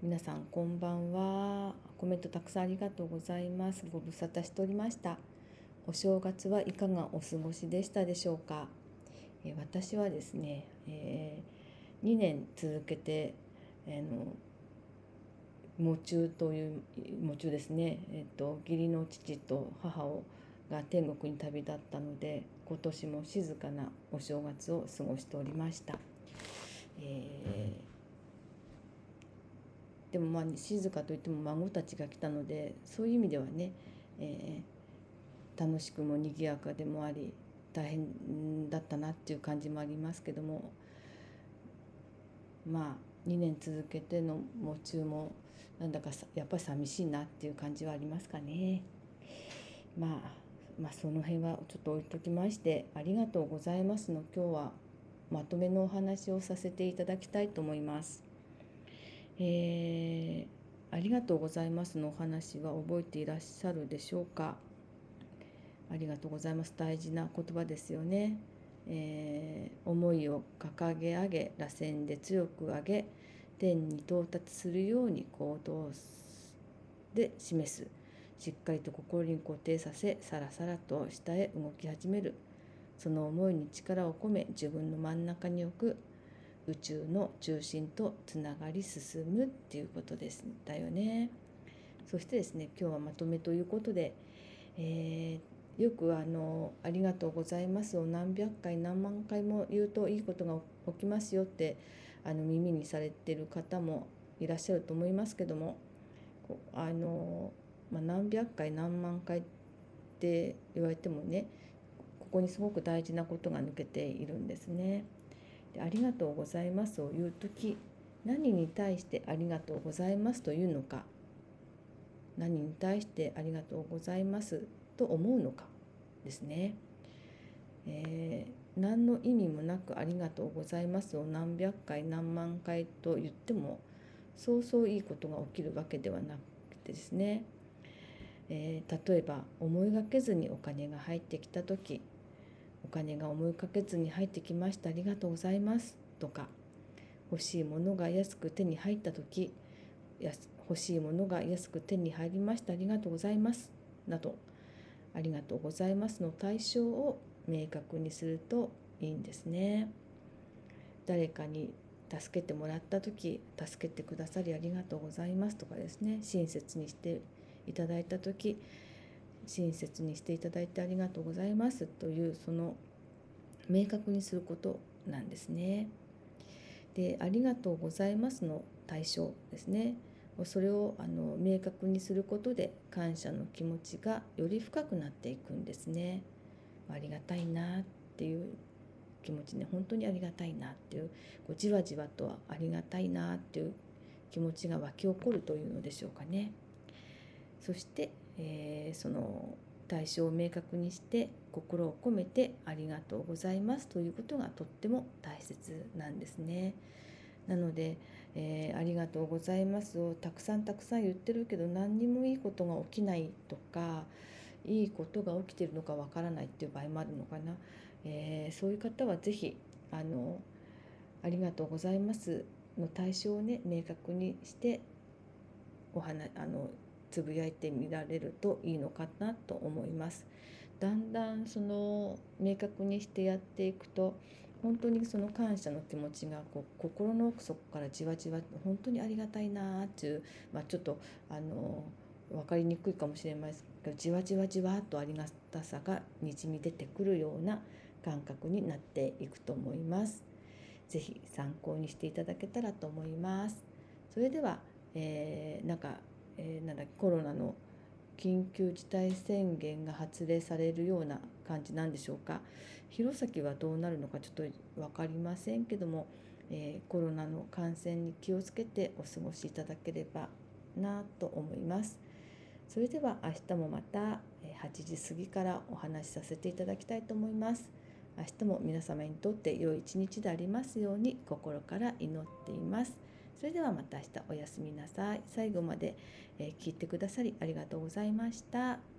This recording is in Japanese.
皆さんこんばんは。コメントたくさんありがとうございます。ご無沙汰しておりました。お正月はいかがお過ごしでしたでしょうか。私はですね、2年続けて、喪中という喪中ですね、義理の父と母が天国に旅立ったので、今年も静かなお正月を過ごしておりました。でも静かといっても孫たちが来たので、そういう意味ではね、楽しくも賑やかでもあり、大変だったなっていう感じもありますけども、2年続けての喪中もなんだかやっぱり寂しいなっていう感じはありますかね。その辺はちょっと置いときまして、ありがとうございますの今日はまとめのお話をさせていただきたいと思います。ありがとうございますのお話は覚えていらっしゃるでしょうか。ありがとうございます。大事な言葉ですよね。思いを掲げ上げ、螺旋で強く上げ、天に到達するように行動で示す。しっかりと心に固定させ、さらさらと下へ動き始める。その思いに力を込め、自分の真ん中に置く。宇宙の中心とつながり進むっていうことでしたよね。そしてですね、今日はまとめということで、よくありがとうございますを何百回何万回も言うといいことが起きますよって耳にされている方もいらっしゃると思いますけども、何百回何万回って言われてもね、ここにすごく大事なことが抜けているんですね。で、ありがとうございますを言うとき、何に対してありがとうございますというのか、何に対してありがとうございますと思うのかですね。何の意味もなくありがとうございますを何百回何万回と言ってもそうそういいことが起きるわけではなくてですね、例えば思いがけずにお金が入ってきた時、お金が思いかけずに入ってきました、ありがとうございますとか、欲しいものが安く手に入った時、欲しいものが安く手に入りました、ありがとうございますなど、ありがとうございますの対象を明確にするといいんですね。誰かに助けてもらった時、助けてくださりありがとうございますとかですね、親切にしていただいた時、親切にしていただいてありがとうございますという、その明確にすることなんですね。で、ありがとうございますの対象ですね、それを明確にすることで感謝の気持ちがより深くなっていくんですね。ありがたいなっていう気持ちね、本当にありがたいなっていう、じわじわとありがたいなっていう気持ちが湧き起こるというのでしょうかね。そして、その対象を明確にして心を込めてありがとうございますということがとっても大切なんですね。なので、ありがとうございますをたくさん言ってるけど何にもいいことが起きないとか、いいことが起きてるのかわからないっていう場合もあるのかな。そういう方はぜひありがとうございますの対象をね、明確にしてつぶやいてみられるといいのかなと思います。だんだんその明確にしてやっていくと、本当にその感謝の気持ちが心の奥底からじわじわ本当にありがたいなっていう、ちょっと分かりにくいかもしれませんけど、じわじわじわっとありがたさがにじみ出てくるような感覚になっていくと思います。ぜひ参考にしていただけたらと思います。それでは、コロナの緊急事態宣言が発令されるような感じなんでしょうか。弘前はどうなるのかちょっと分かりませんけども、コロナの感染に気をつけてお過ごしいただければなと思います。それでは明日もまた8時過ぎからお話しさせていただきたいと思います。明日も皆様にとって良い一日でありますように心から祈っています。それではまた明日おやすみなさい。最後まで聞いてくださりありがとうございました。